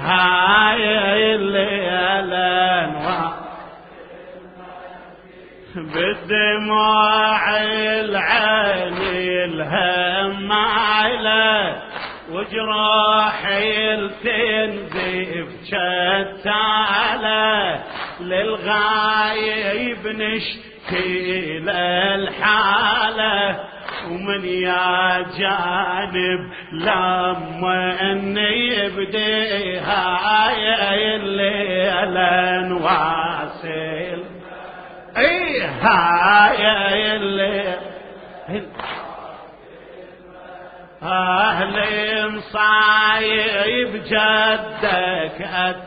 هاي الليلة بالدموع العين الهم على وجراحي التنزف شتالة للغايب نشكي للحالة ومن يا جانب لما اني بديها هاي الليلة نواصل اي هاي الليلة أهلي مصايب جدك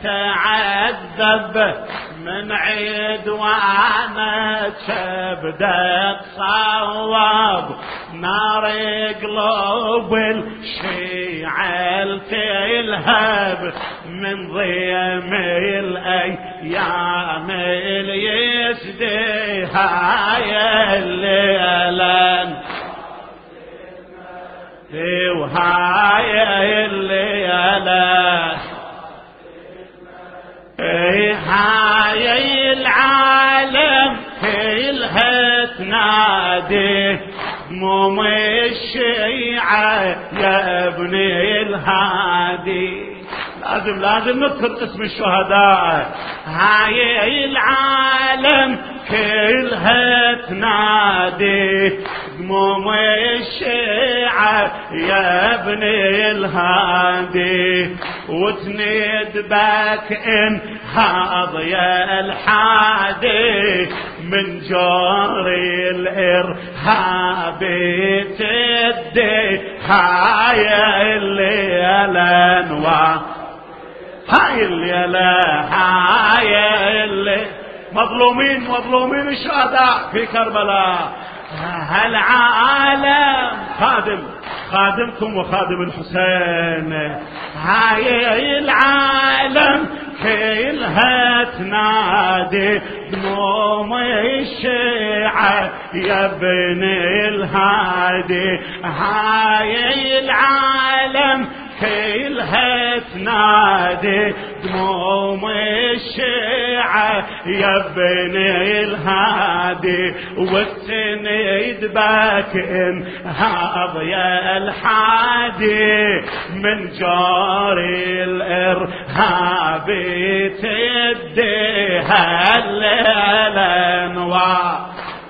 أتعذب من عيد وأنا كبدك صواب نار قلوب الشيعة تلهب من ضيم الأيام اليسدي هاي الليلة وهاي الليلة هاي العالم كلها تنادي مم الشيعة يا ابني الهادي لازم نذكر اسم الشهداء هاي العالم كلها تنادي دموم الشيعة يا ابني الهادي وتنيد بك انهاض يا الحادي من جوري الارهاب تدي هاي الليلة نوا هاي الليلة هاي الليلة مظلومين الشهداء في كربلاء هالعالم خادمكم وخادم الحسين هاي العالم كلها تنادي دموم الشيعة يا بني الهادي هاي العالم كلها تنادي دموم الشيعة يا بني الهادي والسند باك انهاض يا الحادي من جاري الارهاب تدي هالليلة نوا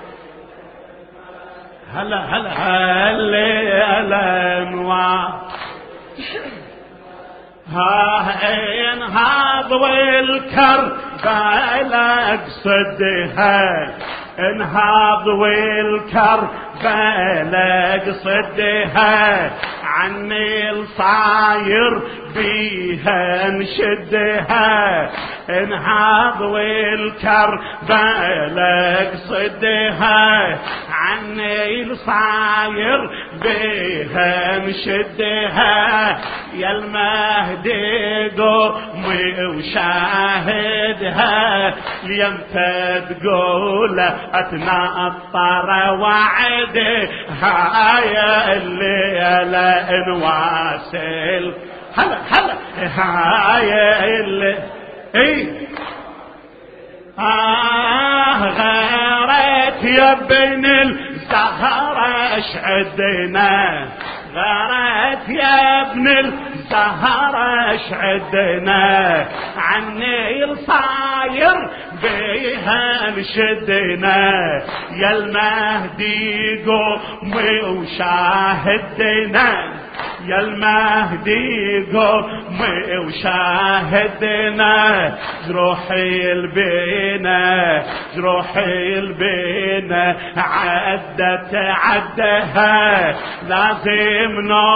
هالليلة نوا انهاض والكربلاء اقصدها انهاض والكربلاء اقصدها عني الصاير بيها نشدها انهاض والكربلاء اقصدها عني الصاير بيها نشدها يا المهدي قومي وشاهدها ليمتى تقول اتنطر وعدي هاي الليلة نواصل هلا هاي الليلة غارت يا ابن الزهرة اشعدنا غارت يا ابن الزهرة اشعدنا عني الصاير بيها نشدنا يا المهدي قومي وشاهدنا يا المهدي قومي وشاهدنا جروحي البينا عدها لازم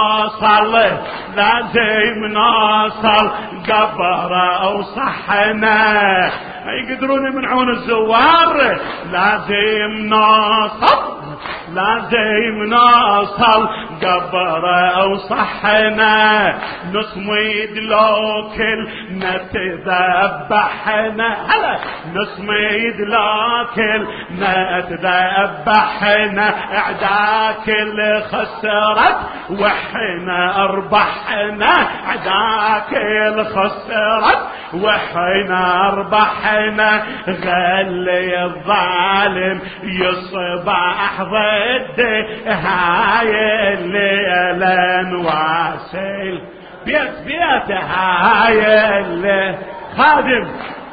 نوصل قبره وصحنا ما يقدرون يمنعون الزوار لازم نوصل لازم نوصل قبره وصحنا نصمد لو كلنا تذبحنا هلا نصمد لو كلنا تذبحنا اعداك اللي خسرت وحنا اربحنا اعداك اللي خسرت وحنا اربحنا غلي الظالم يصبح ضد هاي الليل واسل بيت هاي الليل خادم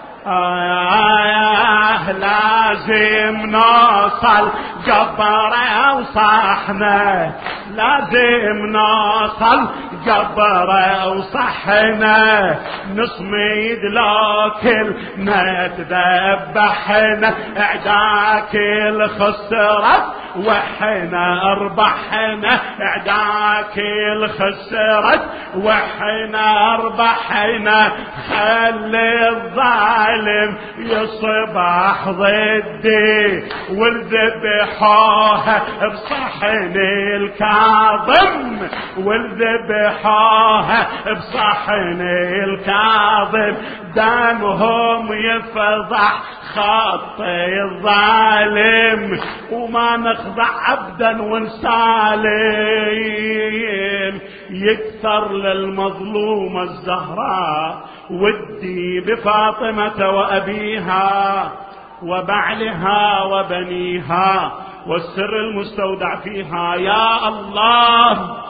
لازم نوصل قبره وصحنا لازم نوصل قبره وصحنا نصمد لو كلنا تذبحنا اعداك الخسرت وحنا اربحنا اعداك الخسرت وحنا اربحنا خلي الظالم يصبح ضدي والذبحوها بصحن الكاظم والذبحوها بصحن الكاظم دمهم يفضح خطي الظالم وما نخضع ابدا ونسالم يكثر للمظلومة الزهراء ودي بفاطمة وأبيها وبعلها وبنيها والسر المستودع فيها يا الله